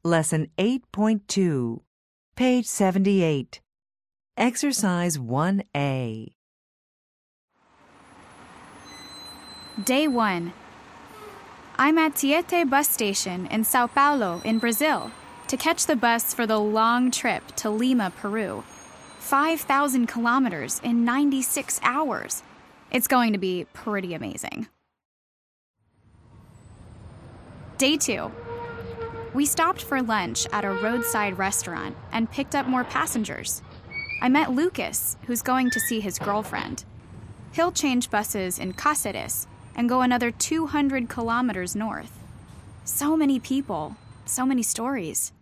Lesson 8.2, page 78. Exercise 1A. Day 1. I'm at Tietê bus station in Sao Paulo in Brazil to catch the bus for the long trip to Lima, Peru. 5,000 kilometers in 96 hours. It's going to be pretty amazing. Day 2. We stopped for lunch at a roadside restaurant and picked up more passengers. I met Lucas, who's going to see his girlfriend. He'll change buses in Cáceres and go another 200 kilometers north. So many people, so many stories.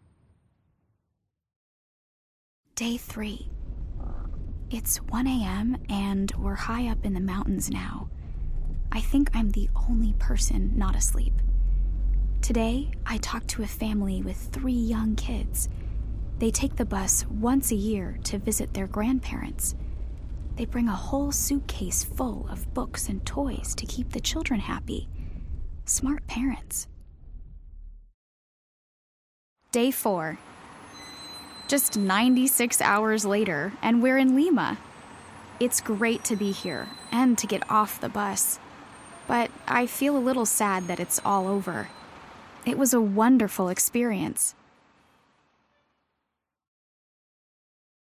Day 3. It's 1 a.m. and we're high up in the mountains now. I think I'm the only person not asleep. Today, I talked to a family with 3 young kids. They take the bus once a year to visit their grandparents. They bring a whole suitcase full of books and toys to keep the children happy. Smart parents. Day 4. Just 96 hours later, and we're in Lima. It's great to be here and to get off the bus. But I feel a little sad that it's all over. It was a wonderful experience.